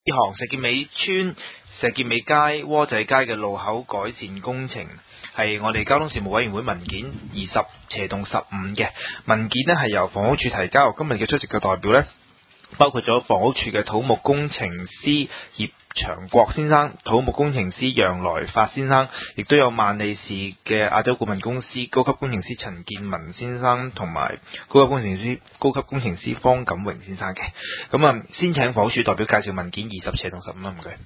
呢項石硤尾村石硤尾街窩仔街嘅路口改善工程係我哋交通事務委員會文件20/15嘅文件呢，係由房屋署提交。今日嘅出席嘅代表呢，包括咗房屋署嘅土木工程師葉長國先生、土木工程師楊來發先生，亦都有萬利士嘅亞洲顧問公司高級工程師陳建文先生同埋高級工程師方錦榮先生嘅。咁啊，先請房屋署代表介紹文件20/15啦，唔該。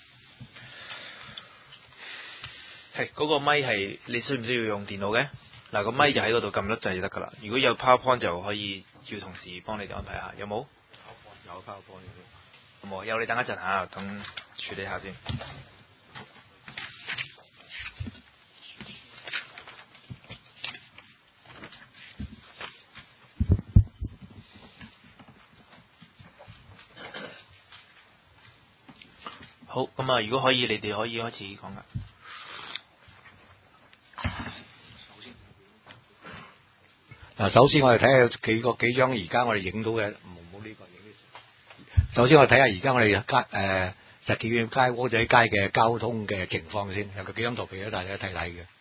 係嗰個咪係你需唔需要用電腦嘅？嗱，個咪就喺嗰度撳粒掣就得噶啦。如果有 PowerPoint 就可以叫同事幫你哋安排下，有冇？有 PowerPoint 嘅。冇，有你等一陣嚇，等處理下先。好，咁啊，如果可以，你哋可以開始講噶。 首先我哋睇下幾張而家我哋影到嘅，冇呢個影。首先我哋睇下而家我哋石硤尾街窩仔街嘅交通嘅情況先，有幾張圖俾大家睇睇嘅。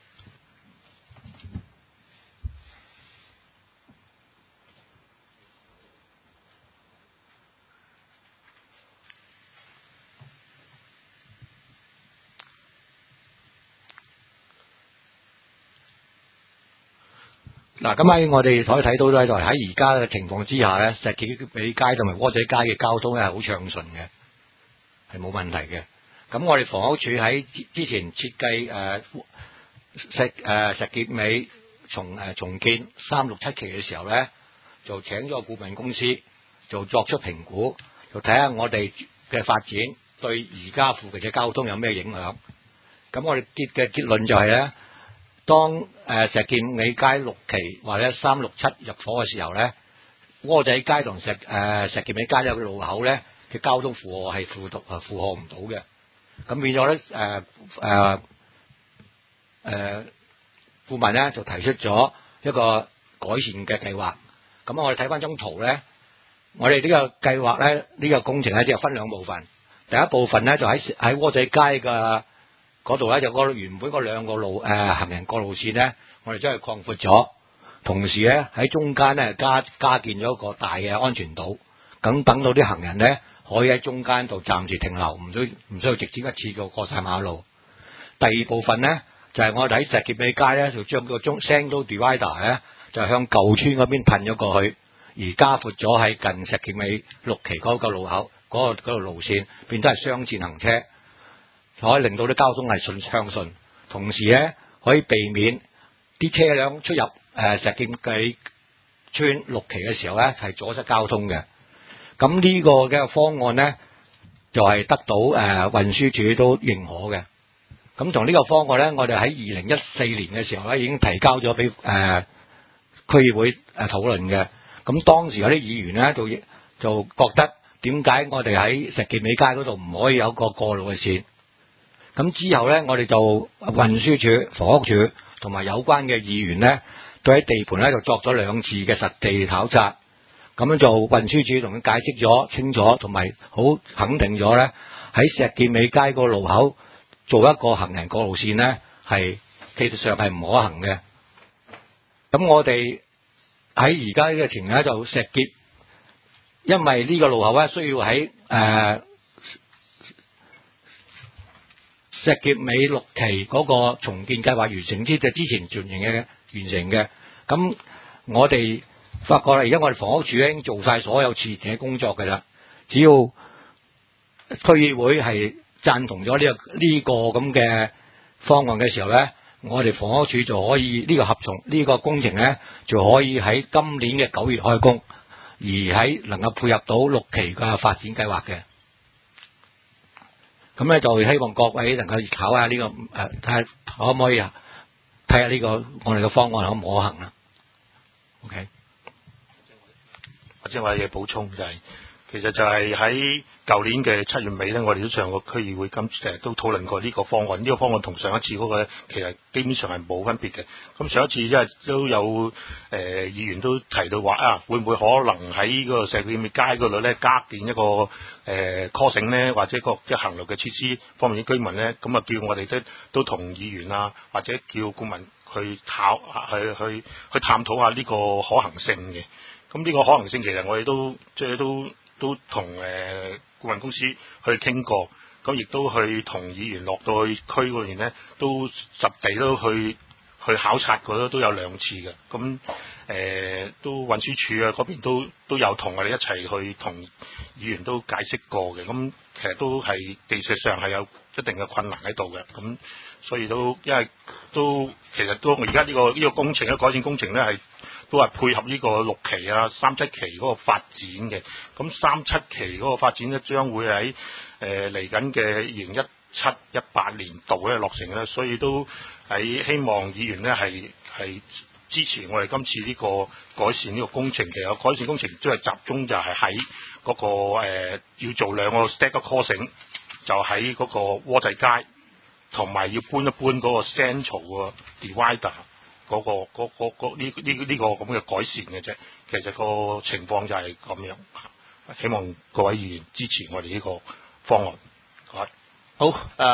嗱，咁喺我哋可以睇到咧，就係喺而家嘅情況之下咧，石硤尾街同埋窩仔街嘅交通咧係好暢順嘅，係冇問題嘅。咁我哋房屋署喺之前設計石硤尾重建367期嘅時候咧，就請咗個顧問公司就作出評估，就睇下我哋嘅發展對而家附近嘅交通有咩影響。咁我哋結論就係咧，當石硤尾街6期或者367入伙嘅時候咧，窩仔街同石硤尾街有個路口咧嘅交通負荷係負荷唔到嘅，咁變咗咧顧問咧就提出咗一個改善嘅計劃。咁我哋睇翻張圖咧，我哋呢個計劃咧呢個工程咧就分兩部分。第一部分咧就喺窩仔街嘅嗰度咧，就原本嗰兩個行人過路線咧，我哋將佢擴闊咗，同時咧喺中間咧加建咗一個大嘅安全島，咁等到啲行人咧可以喺中間度暫時停留，唔需要直接一次過晒馬路。第二部分咧就係我哋喺石硤尾街咧，就將個Sangdo Divider 咧就向舊村嗰邊褪咗過去，而加闊咗喺近石硤尾6期嗰個路口嗰個路線，變咗係雙線行車，可以令到啲交通係暢順，同時咧可以避免啲車輛出入石硤尾村6期嘅時候咧係阻塞交通嘅。咁呢個嘅方案咧就係得到運輸署都認可嘅。咁同呢個方案咧，我哋喺2014年嘅時候咧已經提交咗俾區議會討論嘅。咁當時有啲議員咧就覺得點解我哋喺石硤尾街嗰度唔可以有個過路嘅線？咁之後咧，我哋就運輸署、房屋署同埋有關嘅議員咧，都喺地盤咧就作咗2次嘅實地考察。咁樣就運輸署同佢解釋咗清楚，同埋好肯定咗咧，喺石硤尾街個路口做一個行人過路線咧，係技術上係唔可行嘅。咁我哋喺而家呢個情況咧，就因為呢個路口咧需要喺石硤尾6期嗰個重建計劃完成之前完成嘅。咁我哋發覺啦，而家我哋房屋署已經做晒所有前嘅工作㗎啦。只要區議會係贊同咗呢個咁嘅方案嘅時候咧，我哋房屋署就可以呢個工程咧就可以喺今年嘅9月開工，而喺能夠配合到6期嘅發展計劃嘅。咁咧就希望各位能夠考下呢個睇下可唔可以睇下呢個我哋嘅方案可唔可行啦。OK， 或者我有嘢補充就係其實就係喺舊年嘅7月尾咧，我哋都上過區議會都討論過呢個方案。呢個方案同上一次嗰個其實基本上係冇分別嘅。咁上一次因為都有議員都提到話啊，會唔會可能喺個社區街嗰度咧加建一個crossing咧，或者即係行路嘅設施方面啲居民咧，咁啊叫我哋都同議員啊，或者叫顧問去探討下呢個可行性嘅。咁呢個可能性其實我哋都同顧問公司去傾過，咁亦都去同議員落到去區嗰邊咧，都實地都去考察過，都有2次嘅。咁都運輸署啊嗰邊都有同我哋一齊去同議員都解釋過嘅。咁其實都係技術上係有一定嘅困難喺度嘅。咁所以因為其實都而家呢個工程改善工程咧係。都係配合呢個6期啊、37期嗰個發展嘅。咁37期嗰個發展咧，將會喺嚟緊嘅2017-18年度咧落成咧，所以都係希望議員咧係支持我哋今次呢個改善呢個工程。其實改善工程都係集中就係喺嗰個要做2個 stagger crossing，就喺嗰個窩仔街，同埋要搬一搬嗰個 central 個 divider。呢個咁嘅改善嘅啫，其實個情況就係咁樣。希望各位議員支持我哋呢個方案。 好，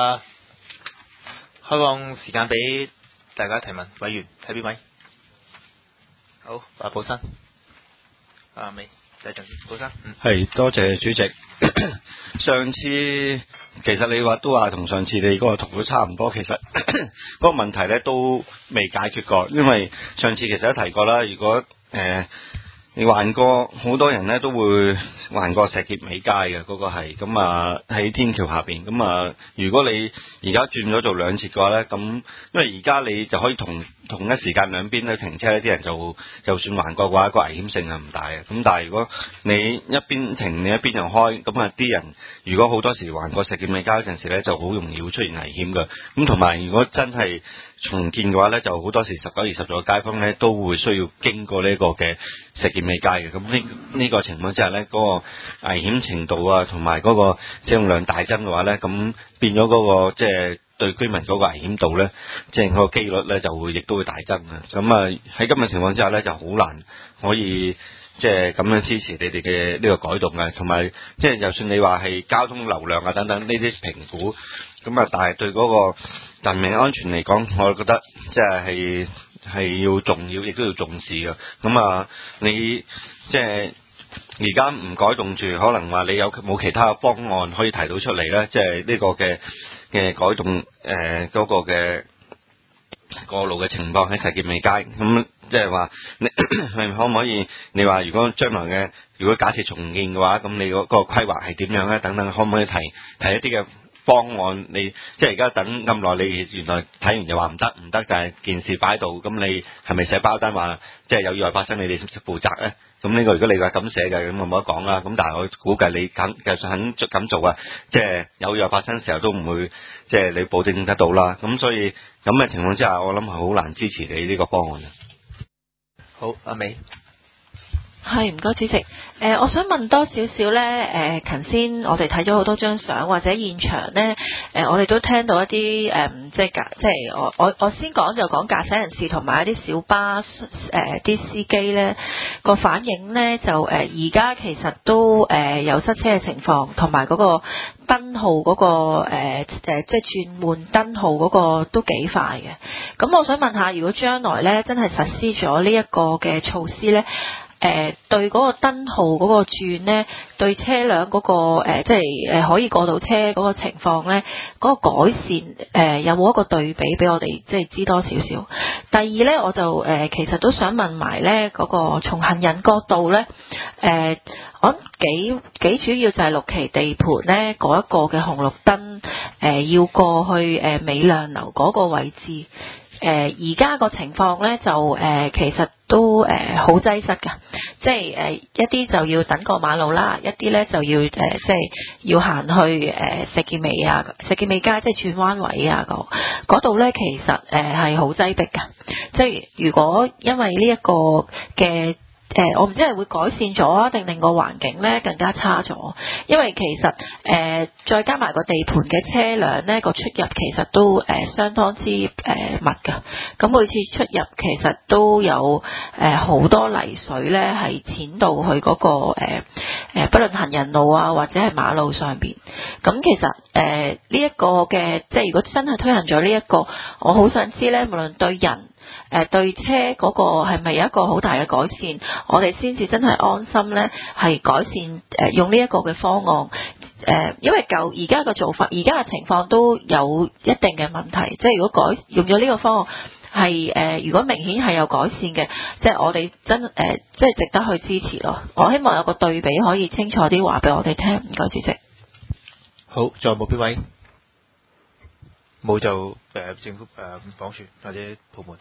開放時間俾大家提問，委員睇邊位？好，寶生，未第一陣，寶生， 係多謝主席。上次其實你都話同上次你嗰個圖都差唔多，其實嗰個問題咧都未解決過，因為上次其實都提過啦。如果你橫過好多人咧都會橫過石硤尾街嘅，嗰個係咁啊喺天橋下邊。咁啊如果你而家轉咗做2節嘅話咧，咁因為而家你就可以同一時間兩邊咧停車咧，啲人就算橫過嘅話，個危險性係唔大嘅。咁但係如果你一邊停你一邊又開，咁啊啲人如果好多時橫過石硤尾街嗰陣時咧，就好容易會出現危險嘅。咁同埋如果真係重建嘅話咧，就好多時19-20個街坊咧都會需要經過呢個嘅石硤尾街嘅。咁呢個情況之下咧，嗰個危險程度啊，同埋嗰個使用量大增嘅話咧，咁變咗嗰個即係對居民嗰個危險度咧，即係嗰個機率咧就會亦都會大增啊。咁啊喺今日情況之下咧，就好難可以即係咁樣支持你哋嘅呢個改動啊。同埋即係就算你話係交通流量啊等等呢啲評估，咁啊但係對嗰個人命安全嚟講，我覺得即係要重要，亦都要重視嘅。咁啊你即係而家唔改動住，可能話你有冇其他嘅方案可以提到出嚟咧？即係呢個嘅改動嗰個嘅過路嘅情況喺石硤尾街，咁即係話你可唔可以？你話如果將來嘅如果假設重建嘅話，咁你嗰個規劃係點樣咧？等等，可唔可以提一啲嘅方案？你即係而家等咁耐，你原來睇完就話唔得，但係件事擺喺度，咁你係咪寫包單話即係有意外發生，你哋負責咧？咁呢個如果你話咁寫嘅，咁我冇得講啦。咁但係我估計你肯咁做啊，即係有意外發生嘅時候都唔會即係你保證得到啦。咁所以咁嘅情況之下，我諗係好難支持你呢個方案。 好，阿美。 係，唔該主席。我想問多少少咧？頭先我哋睇咗好多張相，或者現場咧，我哋都聽到一啲即係我先講就講駕駛人士同埋一啲小巴啲司機咧個反應咧，就而家其實都有塞車嘅情況，同埋嗰個燈號嗰個即係轉換燈號嗰個都幾快嘅。咁我想問下，如果將來咧真係實施咗呢一個嘅措施咧？對嗰個燈號嗰個轉呢，對車輛嗰個即係可以過到車嗰個情況呢，嗰個改善有冇一個對比俾我哋即係知多少少？第二呢，我就其實都想問埋呢嗰個從行人角度呢，我諗幾主要就係6期地盤呢嗰一個嘅紅綠燈要過去美亮樓嗰個位置。而家個情況咧就其實都好擠塞㗎，即係一啲就要等過馬路啦，一啲咧就要即係要行去石硤尾啊、石硤尾街即係轉彎位啊嗰度咧，其實係好擠迫㗎。即係如果因為呢一個嘅我唔知係會改善咗啊，定令個環境咧更加差咗。因為其實再加埋個地盤嘅車輛咧，個出入其實都相當之密㗎。咁每次出入其實都有好多泥水咧係濺到去嗰個不論行人路啊或者係馬路上邊。咁其實呢一個嘅即係如果真係推行咗呢一個，我好想知咧，無論對人對車嗰個係咪有一個好大嘅改善，我哋先至真係安心咧，係改善用呢一個嘅方案。因為而家嘅做法，而家嘅情況都有一定嘅問題。即係如果用咗呢個方案係如果明顯係有改善嘅，即係我哋即係值得去支持咯。我希望有個對比可以清楚啲話俾我哋聽。唔該，主席。 好，仲有冇邊位？冇就政府房署或者部門。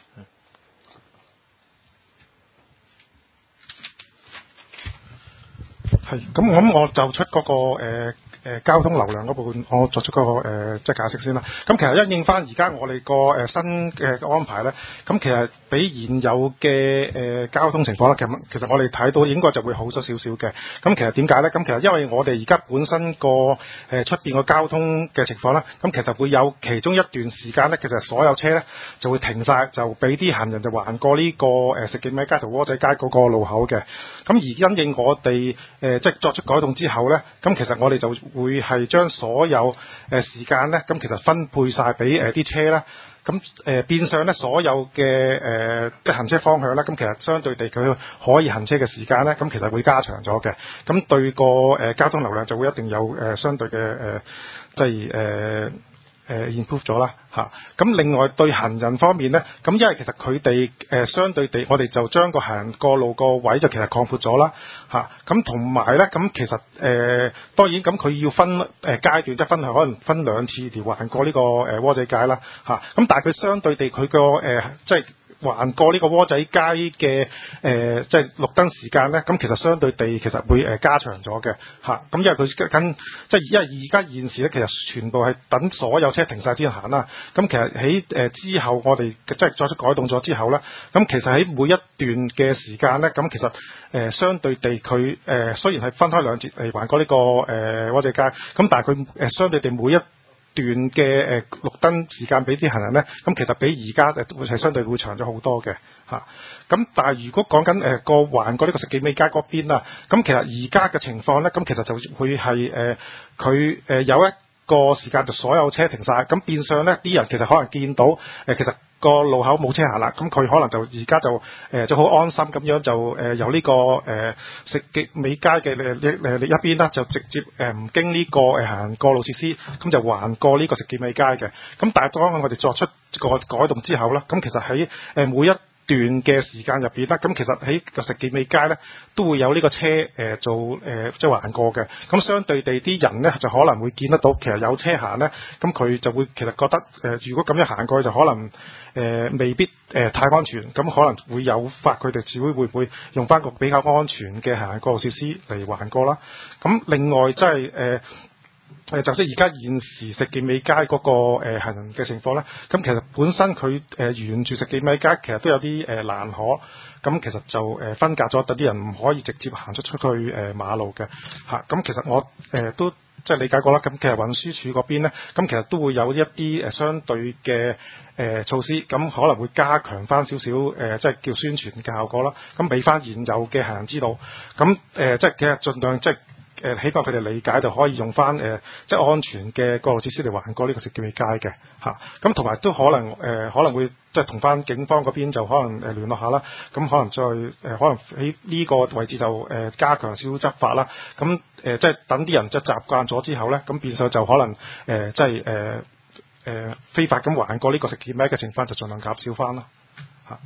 係，咁我就出嗰個交通流量嗰部分，我作出嗰個即係解釋先啦。咁其實因應翻而家我哋個新嘅安排咧，咁其實比現有嘅交通情況咧，其實我哋睇到應該就會好咗少少嘅。咁其實點解咧？咁其實因為我哋而家本身個出邊個交通嘅情況啦，咁其實會有其中一段時間咧，其實所有車咧就會停晒，就俾啲行人就橫過呢個石硤尾街同窩仔街嗰個路口嘅。咁而因應我哋即係作出改動之後咧，咁其實我哋就會係將所有時間咧，咁其實分配晒俾啲車啦。咁變相咧，所有嘅即係行車方向咧，咁其實相對地佢可以行車嘅時間咧，咁其實會加長咗嘅。咁對個交通流量就會一定有相對嘅即係improve 咗啦嚇。咁另外對行人方面咧，咁因為其實佢哋相對地，我哋就將個行人過路個位就其實擴闊咗啦嚇。咁同埋咧，咁其實當然咁佢要分階段，即係可能分兩次條橫過呢個窩仔街啦嚇。咁但係佢相對地佢個即係橫過呢個窩仔街嘅即係綠燈時間咧，咁其實相對地其實會加長咗嘅嚇。咁因為佢跟即係因為而家現時咧，其實全部係等所有車停晒先行啦。咁其實喺之後我哋即係作出改動咗之後咧，咁其實喺每一段嘅時間咧，咁其實相對地佢雖然係分開兩節嚟橫過呢個窩仔街，咁但係佢相對地每一段嘅綠燈時間俾啲行人咧，咁其實比而家會係相對會長咗好多嘅嚇。咁但係如果講緊個橫過呢個石硤尾街嗰邊啦，咁其實而家嘅情況咧，咁其實就會係佢有一個時間就所有車停晒，咁變相咧啲人其實可能見到其實個路口冇車行啦，咁佢可能就而家就好安心咁樣就由呢個石硤尾街嘅另一邊啦，就直接唔經呢個行過路設施，咁就橫過呢個石硤尾街嘅。咁但係當我哋作出個改動之後啦，咁其實喺每一段嘅時間入邊啦，咁其實喺個石硤尾街咧都會有呢個車做即係橫過嘅。咁相對地啲人咧就可能會見得到，其實有車行咧，咁佢就會其實覺得如果咁樣行過去就可能未必太安全，咁可能會誘發佢哋自會唔會用翻個比較安全嘅行過路設施嚟橫過啦。咁另外即係就算而家現時石硤尾街嗰個行人嘅情況咧，咁其實本身佢沿住石硤尾街其實都有啲欄可，咁其實就分隔咗，等啲人唔可以直接行出去馬路嘅嚇。咁其實我都即係理解過啦。咁其實運輸署嗰邊咧，咁其實都會有一啲相對嘅措施，咁可能會加強翻少少即係叫宣傳嘅效果啦。咁俾翻現有嘅行人知道，咁即係其實盡量即係。希望佢哋理解就可以用翻即係安全嘅過路設施嚟橫過呢個石硤尾街嘅嚇。咁同埋都可能會即係同翻警方嗰邊就可能聯絡下啦。咁可能再可能喺呢個位置就加強少少執法啦。咁即係等啲人即係習慣咗之後咧，咁變相就可能即係非法咁橫過呢個石硤尾嘅情況就盡量減少翻啦嚇。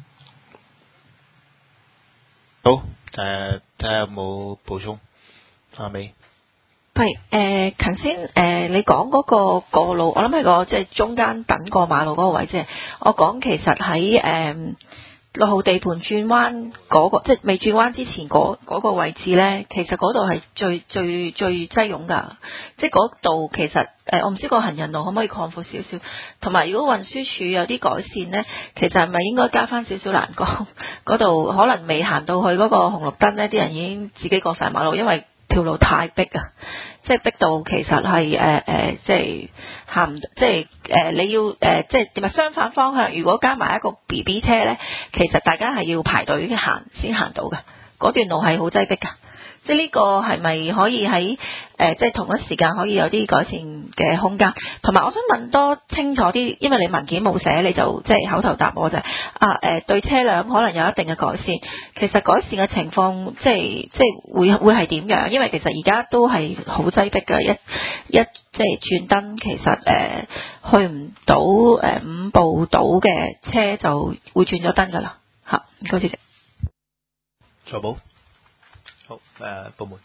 好，睇下有冇補充。阿美， 係頭先你講嗰個過路，我諗係個即係中間等過馬路嗰個位啫。我講其實喺 6號地盤轉彎嗰個，即係未轉彎之前嗰個位置呢，其實嗰度係最擠擁㗎。即係嗰度其實我唔知個行人路可唔可以擴闊少少，同埋如果運輸署有啲改善呢，其實係咪應該加翻少少欄杆？嗰度可能未行到去嗰個紅綠燈呢，啲人已經自己過晒馬路，因為條路太逼啊！即係逼到其實係即係行唔，即係你要即係點啊？相反方向，如果加埋一個 BB 車咧，其實大家係要排隊行先行到嘅，嗰段路係好擠逼㗎。即係呢個係咪可以喺即係同一時間可以有啲改善嘅空間？同埋我想問多清楚啲，因為你文件冇寫，你就即係口頭答我就對車輛可能有一定嘅改善。其實改善嘅情況即係會係點樣？因為其實而家都係好擠迫嘅，一即係轉燈，其實去唔到5步到嘅車就會轉咗燈㗎啦。嚇，唔該主席。 財保。好，部門。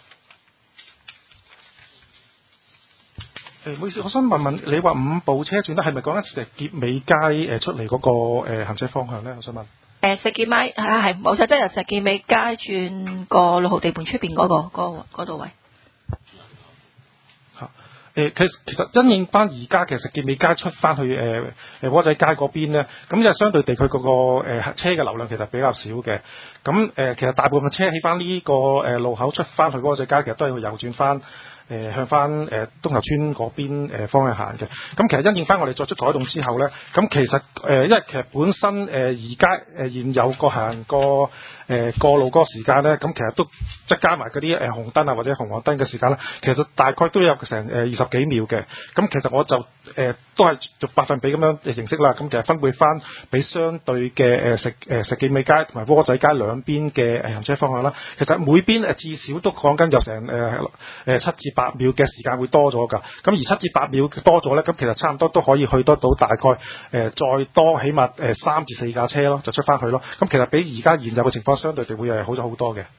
唔好意思，我想問問你話5部車轉得係咪講緊石硤尾街出嚟嗰個行車方向咧？我想問。石硤尾係冇錯，即係由石硤尾街轉過6號地盤出邊嗰度位。 其實因應翻而家其實石硤尾街出翻去窩仔街嗰邊咧，咁因為相對地佢嗰個車嘅流量其實比較少嘅，咁其實大部分車喺翻呢個路口出翻去窩仔街，其實都係要右轉翻。向翻東頭村嗰邊方向行嘅，咁其實因應翻我哋作出改動之後咧，咁其實因為其實本身而家現有個行過路嗰個時間咧，咁其實都即係加埋嗰啲紅燈啊或者紅黃燈嘅時間啦，其實大概都有成20幾秒嘅，咁其實我就都係做百分比咁樣嘅形式啦，咁其實分配翻俾相對嘅石硤尾街同埋窩仔街兩邊嘅行車方向啦，其實每邊至少都講緊有成7至8秒嘅時間會多咗㗎，咁而7至8秒多咗咧，咁其實差唔多都可以去得到大概再多起碼3至4架車咯，就出翻去咯。咁其實比而家現有嘅情況相對地會係好咗好多嘅。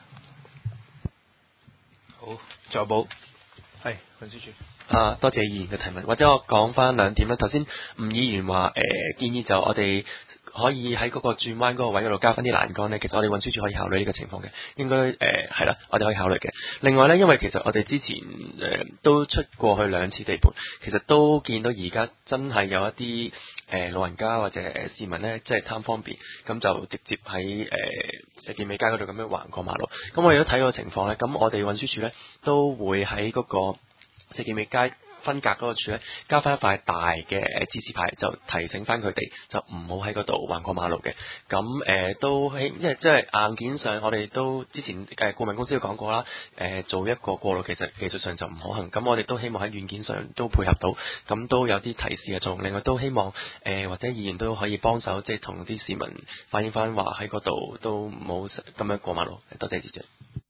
好，仲有冇？係運輸署。 多謝議員嘅提問，或者我講翻兩點啦。頭先吳議員話建議就我哋可以喺嗰個轉彎嗰個位嗰度加翻啲欄杆呢，其實我哋運輸署可以考慮呢個情況嘅，應該係啦，我哋可以考慮嘅。另外呢，因為其實我哋之前都出過去2次地盤，其實都見到而家真係有一啲老人家或者市民呢，即係貪方便，咁就直接喺石硤尾街嗰度咁樣橫過馬路。咁我哋都睇到個情況呢，咁我哋運輸署呢都會喺嗰個石硤尾街分隔嗰個處咧，加翻一塊大嘅指示牌，就提醒翻佢哋，就唔好喺嗰度橫過馬路嘅。咁都因為即係硬件上，我哋都之前顧問公司都講過啦。做一個過路其實技術上就唔可行。咁我哋都希望喺軟件上都配合到，咁都有啲提示嘅作用。另外都希望或者議員都可以幫手，即係同啲市民反映翻話喺嗰度都唔好咁樣過馬路。多謝主席。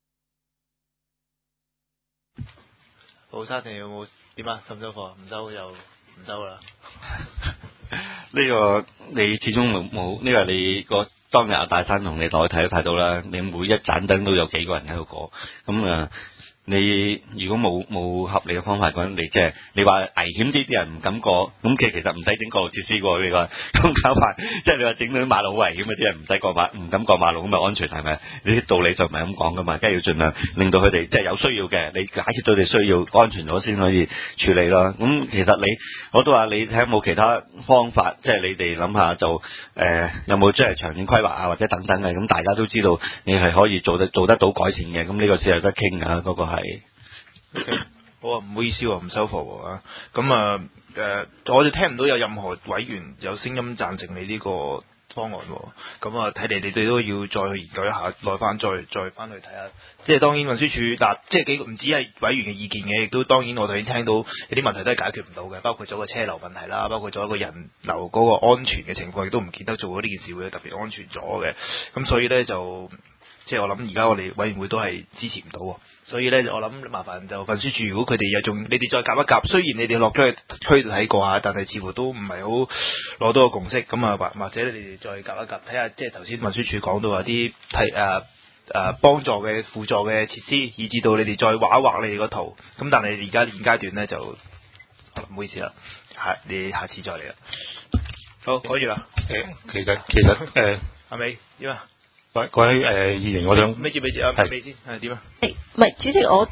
好，沙田有冇點啊？收唔收貨？唔收又唔收啦。 呢個你始終冇呢個你個當日阿大山同你落去睇都睇到啦。你每一盞燈都有幾個人喺度過，咁你如果冇合理嘅方法講，你即係你話危險啲人唔敢過，咁其實唔使整過路設施過你話咁搞法，即係你話整到啲馬路好危險嘅啲人唔使唔敢過馬路咁咪安全係咪？你啲道理就唔係咁講噶嘛，梗係要盡量令到佢哋即係有需要嘅，你解決到佢哋需要安全咗先可以處理咯。咁其實我都話你睇下有冇其他方法，即係你哋諗下就有冇即係長遠規劃啊或者等等嘅，咁大家都知道你係可以做得到改善嘅，咁呢個先有得傾㗎，嗰個係。 Okay. 好啊，唔好意思喎，唔收貨喎。咁我哋聽唔到有任何委員有聲音贊成你呢個方案喎。咁睇嚟你哋都要再去研究一下，再翻去睇下。即係當然運輸署嗱，即係唔止係委員嘅意見嘅，亦都當然我哋已經聽到有啲問題都係解決唔到嘅，包括咗個車流問題啦，包括咗一個人流嗰個安全嘅情況，亦都唔見得做咗呢件事會特別安全咗嘅。咁所以咧就即係我諗而家我哋委員會都係支持唔到喎。所以咧，我諗麻煩就運輸署，如果佢哋你哋再夾一夾，雖然你哋落咗去區度睇過下，但係似乎都唔係好攞到個共識。咁或者你哋再夾一夾，睇下即係頭先運輸署講到話啲幫助嘅輔助嘅設施，以至到你哋再畫一畫你哋個圖。咁但係而家現階段咧就唔好意思啦，你下次再嚟啦。 好，可以啦。 其實阿美點啊？ 各位議員，我想咩接啊？ 係美先係點啊？ 唔係主席，我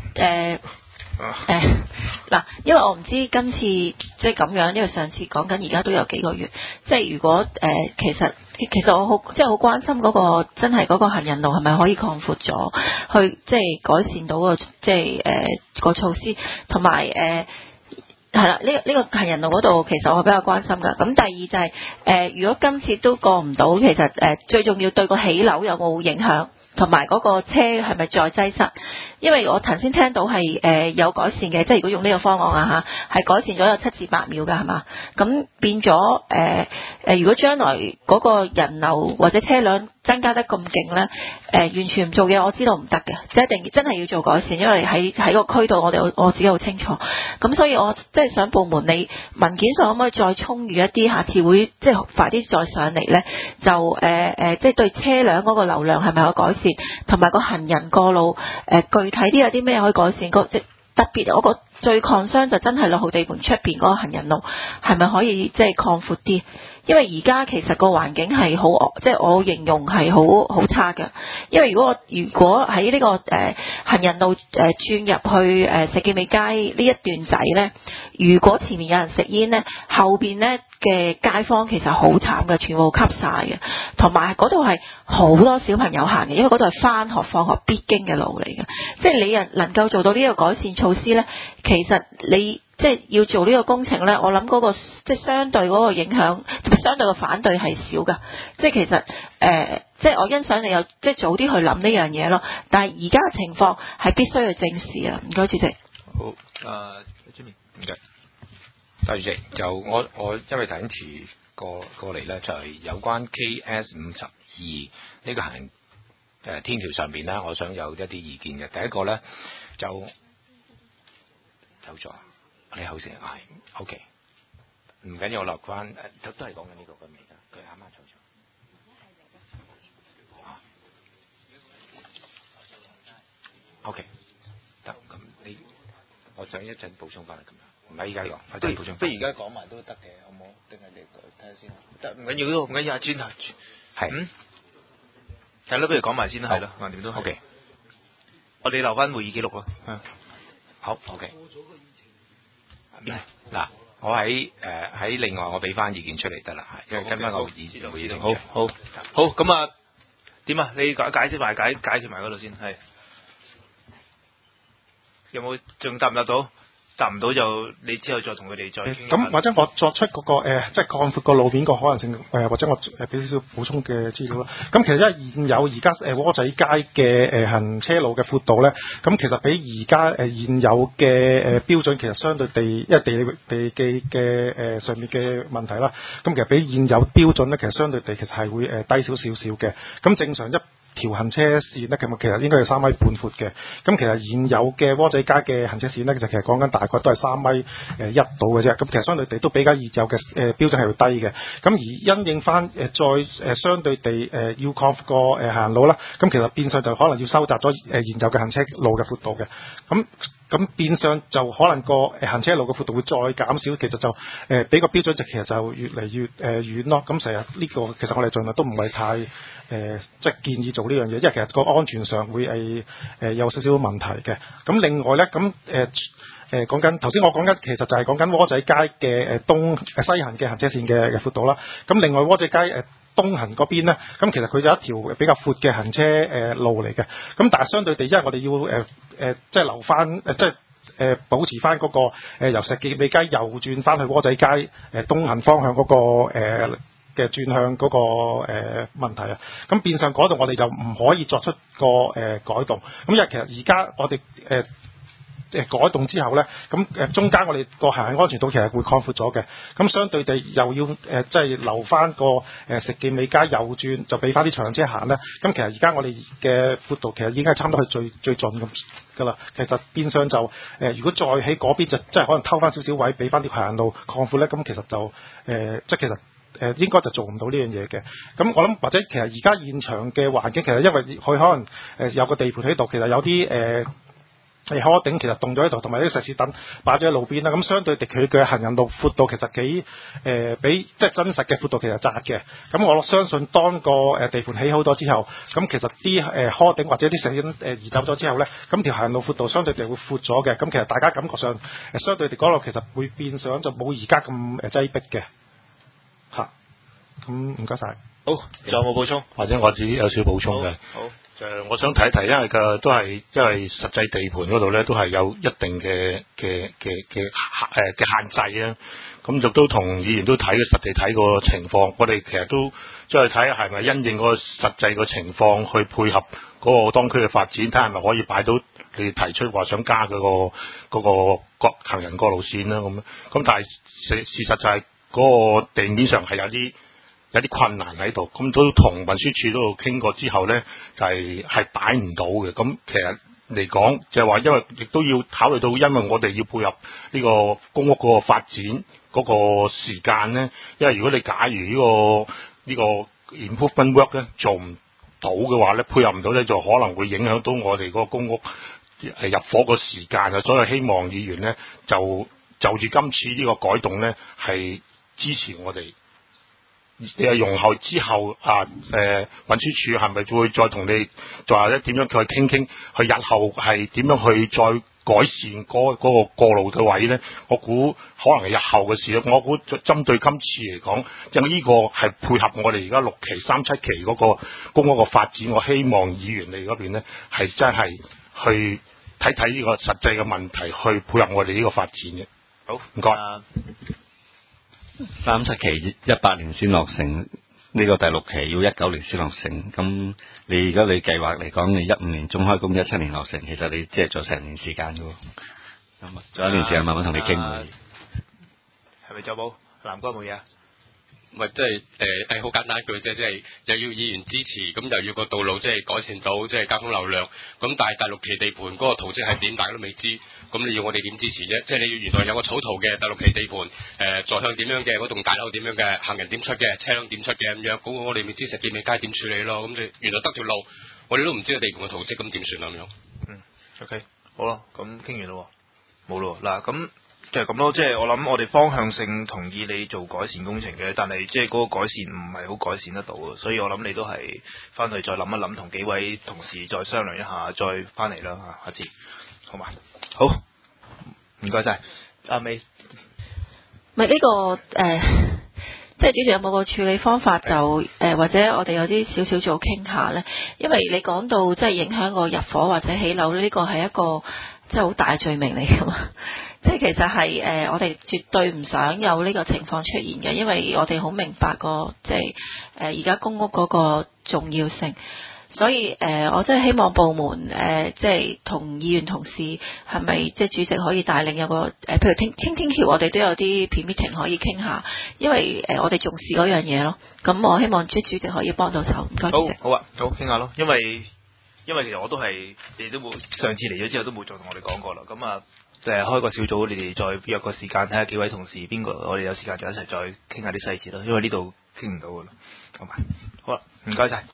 嗱，因為我唔知今次即係咁樣，因為上次講緊而家都有幾個月，即係如果其實我好即係好關心嗰個真係嗰個行人路係咪可以擴闊咗，去即係改善到個即係個措施，同埋係啦，呢個行人路嗰度其實我係比較關心㗎。咁第二就係如果今次都過唔到，其實最重要對個起樓有冇影響？同埋嗰個車係咪再擠塞？因為我頭先聽到係有改善嘅，即係如果用呢個方案啊嚇，係改善咗有7至8秒㗎係嘛？咁變咗如果將來嗰個人流或者車輛增加得咁勁咧，完全唔做嘢，我知道唔得嘅，即係一定真係要做改善，因為喺個區度我自己好清楚。咁所以我即係想部門你文件上可唔可以再充裕一啲，下次會即係快啲再上嚟咧，就即係對車輛嗰個流量係咪有改善？同埋個行人過路，具體啲有啲咩可以改善？即特別我個最 concern 就真係6號地盤出邊嗰個行人路係咪可以即係擴闊啲？因為而家其實個環境係好惡，即係我形容係好差嘅。因為如果喺呢個行人路轉入去石硤尾街呢一段仔呢，如果前面有人食煙呢，後邊呢嘅街坊其實好慘嘅，全部吸晒嘅。同埋嗰度係好多小朋友行嘅，因為嗰度係返學放學必經嘅路嚟嘅。即係你能夠做到呢個改善措施呢，其實你即係要做呢個工程呢，我諗嗰個即係相對嗰個影響，相對嘅反對係少㗎。即係其實即係我欣賞你有即係早啲去諗呢樣嘢咯。但係而家嘅情況係必須去正視啊！唔該，主席。 好，朱明，唔該。多謝主席。就我因為頭先遲過嚟咧，就係有關 KS52呢個行天橋上面咧，我想有一啲意見嘅。第一個咧就走咗。你好聲係 OK， 唔緊要，我落翻都係講緊呢個嘅味啦。佢啱啱走咗。OK， 得咁你，我想一陣補充翻嚟咁樣，唔係依家講，我真係補充。 不如而家講埋都得嘅，好冇？定係你睇下先？得，唔緊要，唔緊要，轉頭係。係咯，不如講埋先啦，係咯，橫掂都 OK。我哋留翻會議記錄咯。 好 OK。嗱，我喺另外我俾翻意見出嚟得啦，因為跟翻個會議程序。 好，咁啊，點啊？你解釋埋解決埋嗰度先，係。有冇仲答唔答到？答唔到就你之後再同佢哋再傾。 咁或者我作出嗰個即係擴闊個路面個可能性，或者我俾少少補充嘅資料啦。咁其實因為現有而家窩仔街嘅行車路嘅闊度咧，咁其實比而家現有嘅標準其實相對因為地基嘅上面嘅問題啦，咁其實比現有標準咧，其實相對地其實係會低少嘅。咁正常一條行車線咧，其實應該係3.5米闊嘅。咁其實現有嘅窩仔街嘅行車線咧，就其實講緊大概都係3.1米到嘅啫。咁其實相對地都比較現有嘅標準係會低嘅。咁而因應翻再相對地要擴個行路啦，咁其實變相就可能要收窄咗現有嘅行車路嘅闊度嘅。咁變相就可能個行車路嘅闊度會再減少，其實就俾個標準就其實就越嚟越遠咯。咁成日呢個其實我哋盡量都唔係太即係建議做呢樣嘢，因為其實個安全上會有少少問題嘅。咁另外咧，咁講緊頭先我講緊其實就係講緊窩仔街嘅西行嘅行車線嘅闊度啦。咁另外窩仔街東行嗰邊咧，咁其實佢就一條比較闊嘅行車路嚟嘅。咁但係相對地，因為我哋要即係留翻即係保持翻嗰個由石硤尾街右轉翻去窩仔街東行方向嗰個嘅轉向嗰個問題啊。咁變相嗰度我哋就唔可以作出個改動。咁因為其實而家我哋改動之後咧，咁中間我哋個行人安全島其實會擴闊咗嘅。咁相對地又要即係留翻個石硤尾街右轉，就俾翻啲長車行咧。咁其實而家我哋嘅闊度其實已經係差唔多係最盡咁噶啦。其實變相就如果再喺嗰邊就即係可能偷翻少少位，俾翻啲行人路擴闊咧，咁其實就即係其實。應該就做唔到呢樣嘢嘅。咁我諗或者其實而家現場嘅環境其實因為佢可能有個地盤喺度，其實有啲可頂其實凍咗喺度，同埋啲石屎凳擺咗喺路邊啦。咁相對地，佢嘅行人路闊度其實比即係真實嘅闊度其實窄嘅。咁我相信當個地盤起好咗之後，咁其實啲殼頂或者啲石屎移走咗之後咧，咁條行人路闊度相對地會闊咗嘅。咁其實大家感覺上相對地嗰度其實會變相就冇而家咁擠迫嘅嚇。咁唔該晒。 好，仲有冇補充？ 或者我自己有少少補充嘅。 好。 就我想提一提，因為因為實際地盤嗰度咧都係有一定嘅限制啊。咁就都同議員都睇嘅實地睇個情況，我哋其實都即係睇係咪因應個實際個情況去配合嗰個當區嘅發展，睇係咪可以擺到你提出話想加嗰個行人過路線啦咁。咁但係事實就係嗰個地面上係有啲困難喺度，咁都同運輸署嗰度傾過之後咧，就係擺唔到嘅。咁其實嚟講，就係話因為亦都要考慮到，因為我哋要配合呢個公屋嗰個發展嗰個時間咧。因為如果你假如呢個 improvement work 咧做唔到嘅話咧，配合唔到咧，就可能會影響到我哋嗰個公屋入伙個時間啊。所以希望議員咧就住今次呢個改動咧係支持我哋。容後之後運輸署係咪會再同你再或者點樣再傾，去日後係點樣去再改善嗰個過路嘅位咧？我估可能係日後嘅事。我估針對今次嚟講，因為呢個係配合我哋而家6期、37期嗰個公屋個發展，我希望議員你嗰邊咧係真係去睇呢個實際嘅問題，去配合我哋呢個發展嘅。好，唔該。 37期18年先落成，呢個第6期要19年先落成。咁你而家你計劃嚟講，你15年中開工，17年落成，其實你即係做成年時間噶喎。咁仲有一年時間慢慢同你傾。 係咪就冇？南哥冇嘢啊？ 唔係，即係好簡單一句啫，即係又要議員支持，咁又要個道路即係改善到即係交通流量。咁但係第6期地盤嗰個圖則係點，大家都未知。咁你要我哋點支持啫？即係你要原來有個草圖嘅第6期地盤，坐向點樣嘅，嗰棟大樓點樣嘅，行人點出嘅，車輛點出嘅咁樣。咁我哋未知石硤尾街點處理咯。咁你原來得條路，我哋都唔知個地盤嘅圖則，咁點算啊咁樣 ？OK， 好啦，咁傾完咯，冇咯。嗱咁。就係咁咯，即係我諗我哋方向性同意你做改善工程嘅，但係即係嗰個改善唔係好改善得到啊，所以我諗你都係翻去再諗一諗，同幾位同事再商量一下，再翻嚟啦嚇，下次好嘛？好，唔該晒，阿美。 咪呢個即係主席有冇個處理方法就或者我哋有啲少少做傾下咧，因為你講到即係影響個入伙或者起樓呢個係一個即係好大罪名嚟噶嘛。即係其實係我哋絕對唔想有呢個情況出現嘅，因為我哋好明白個即係而家公屋嗰個重要性，所以我真係希望部門即係同議員同事係咪即係主席可以帶領有個譬如傾天橋，我哋都有啲 meeting 可以傾下，因為我哋重視嗰樣嘢咯。咁我希望即係主席可以幫到手，唔該主席。 好啊，好傾下咯，因為其實我都係你都冇上次嚟咗之後都冇再同我哋講過啦，咁啊。開個小組，你哋再約個時間睇下幾位同事邊個，我哋有時間就一齊再傾下啲細節咯，因為呢度傾唔到噶啦，好嘛？好啦，唔該晒。